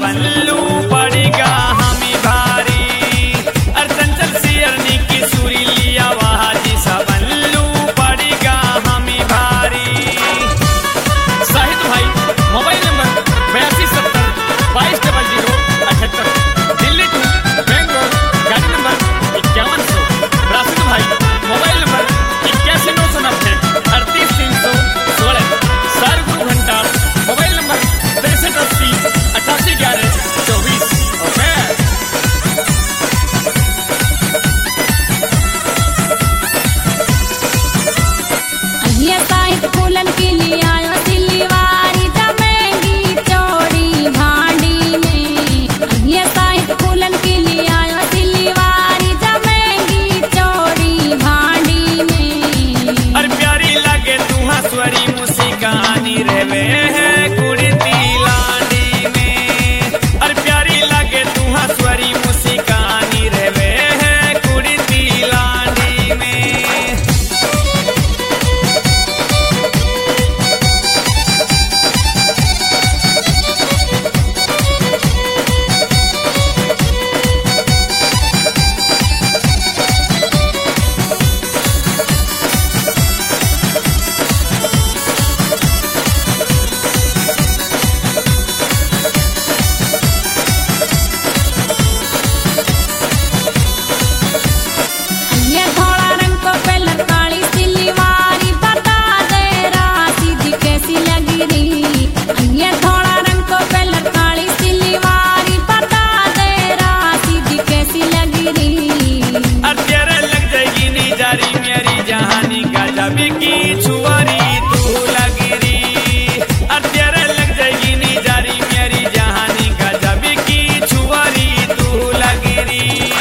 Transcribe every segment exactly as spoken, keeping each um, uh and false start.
पल्लू पड़ेगा हमें भारी। अर चंचल सियरनी की सूरी लिया वहा जी सा पल्लू पड़ेगा हमें भारी। साहिद भाई मोबाइल नंबर बयासी सत्तर बाईस डबल जीरो अठहत्तर, दिल्ली टू बेंगलोर, गाड़ी नंबर इक्यावन सौ। राशिद भाई मोबाइल नंबर इक्यासी नौ सौ नब्बे अड़तीस तीन सौ सोलह। सार गुरु घंटा मोबाइल नंबर तिरसठ अस्सी अठासी ग्यारह चौबीस। ओके ये साहिब फूलन के लिए आयो सिल्लीवारी जमेंगी चौड़ी भांडी में। ये साहिब फूलन के लिए आयो सिल्लीवारी जमेंगी चौड़ी भांडी में। और प्यारी लगे तू हंसवरी मुस्कानी रेवे है कुड़ती लांडी में। और प्यारी लगे तू हंसवरी मुस्कानी रेवे है कुड़ती लांडी में। ये थोड़ा रंग को पहले काली सिल्लीवारी बता दे राशिद कैसी लगी रही। ये थोड़ा रंग को पहले काली सिल्लीवारी बता दे राशिद कैसी लगी रही। और तेरे लग जाएगी नी जारी मेरी जहानी गजब की छुआरी तू लगी री। और तेरे लग जाएगी नी जारी मेरी जहानी गजब की छुआरी तू लगी री।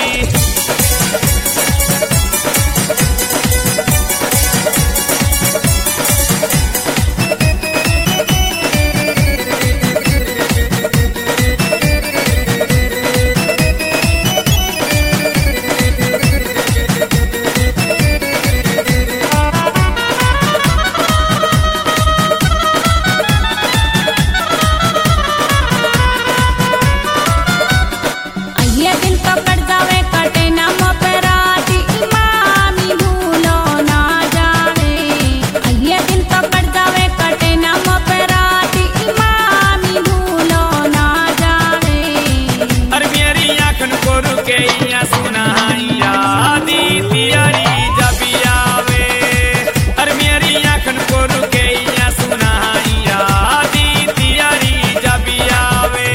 ये दिन तो कट जावे कटे ना मोपराती इमामी भूलो ना जावे। ये दिन तो कट जावे कटे ना मोपराती इमामी भूलो ना जावे। और मेरी आँखन को रुके या सुनाइया दी तियारी जब आवे। और मेरी आँखन को रुके या सुनाइया दी तियारी जब आवे।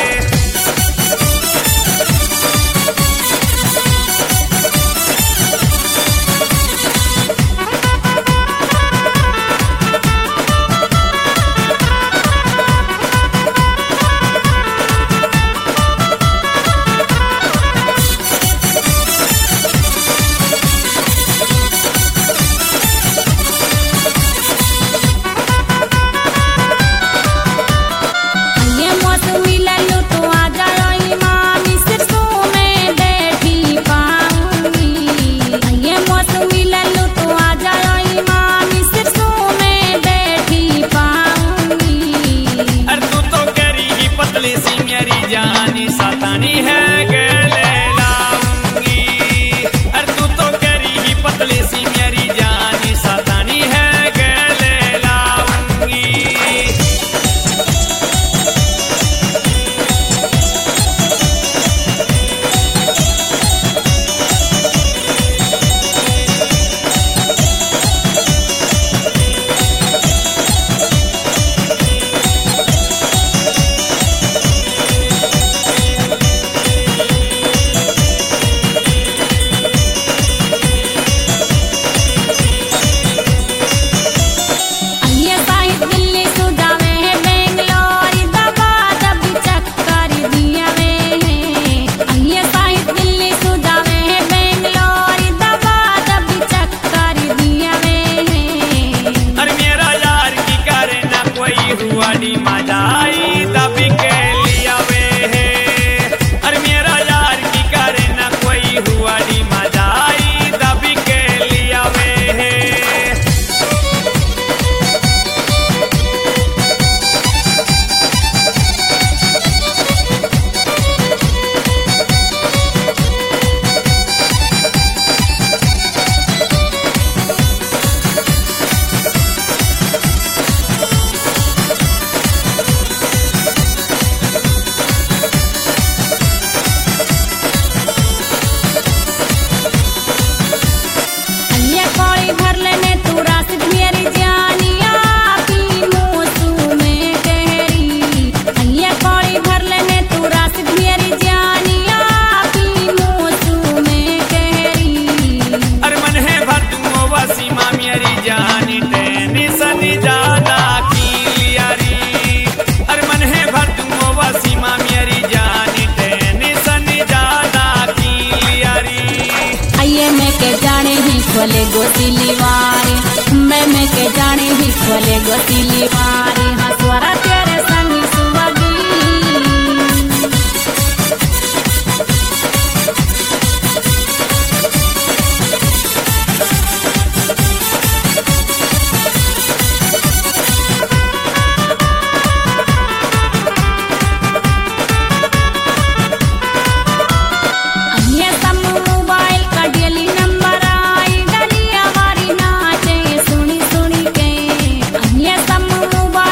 ये मौसमी लल्लू तो आ जाओ इमामी सिरसों में बैठी पाऊंगी। ये मौसमी लल्लू तो आ जाओ इमामी सिरसों में बैठी पाऊंगी। और तू तो करी ही पतली सी मेरी जानी सतानी है गले लाऊंगी। और तू तो करी ही पतली सी मेरी जानी सतानी है गले लाऊंगी। बोले गोतिली वारी हंसवरा तेरे संग सुवगी मोबाइल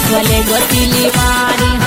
स्वले गो तिलीवारी